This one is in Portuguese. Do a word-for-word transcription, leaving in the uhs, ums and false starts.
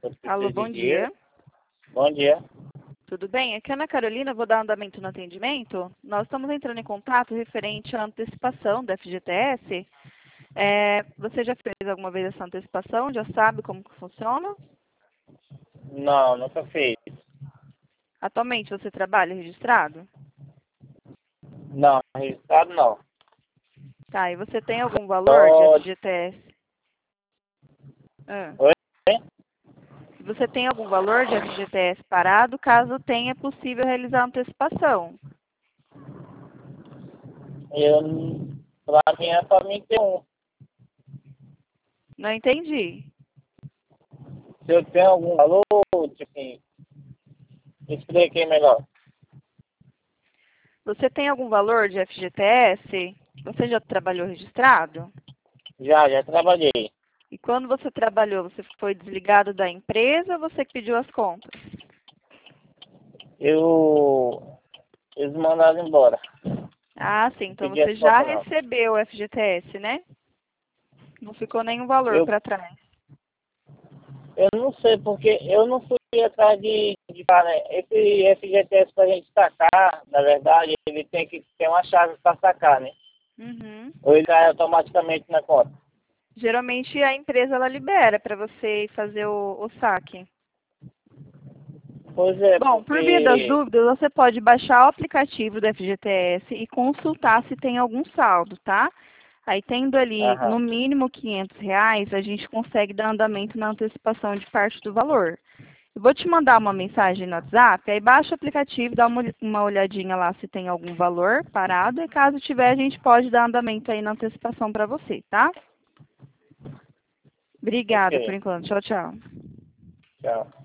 Eu Alô, preciso bom de dia. dinheiro. Bom dia. Tudo bem? Aqui é a Ana Carolina, vou dar andamento no atendimento. Nós estamos entrando em contato referente à antecipação da F G T S. É, você já fez alguma vez essa antecipação? Já sabe como que funciona? Não, nunca fiz. Atualmente você trabalha registrado? Não, registrado não. Tá, e você tem algum valor de Só... F G T S? Ah. Oi? Você tem algum valor de F G T S parado? Caso tenha, é possível realizar a antecipação. Eu, pra mim é só mim ter um. Não entendi. Se eu tenho algum valor, tipo assim, expliquei melhor. Você tem algum valor de F G T S? Você já trabalhou registrado? Já, já trabalhei. E quando você trabalhou, você foi desligado da empresa ou você que pediu as contas? Eu... Eles mandaram embora. Ah, sim. Então Pedi você as já contas não. recebeu o F G T S, né? Não ficou nenhum valor Eu, para trás. eu não sei porque eu não fui atrás de, de cara, esse F G T S pra gente sacar, na verdade, ele tem que ter uma chave para sacar, né? Uhum. Ou ele cai automaticamente na conta. Geralmente a empresa ela libera para você ir fazer o, o saque. Pois é, Bom, por via das porque... dúvidas, você pode baixar o aplicativo do F G T S e consultar se tem algum saldo, tá? Aí, tendo ali no Aham. mínimo quinhentos reais, a gente consegue dar andamento na antecipação de parte do valor. Eu vou te mandar uma mensagem no WhatsApp, aí baixa o aplicativo, dá uma, uma olhadinha lá se tem algum valor parado, e caso tiver, a gente pode dar andamento aí na antecipação para você, tá? Obrigada por Ok. enquanto. Tchau, tchau. Tchau.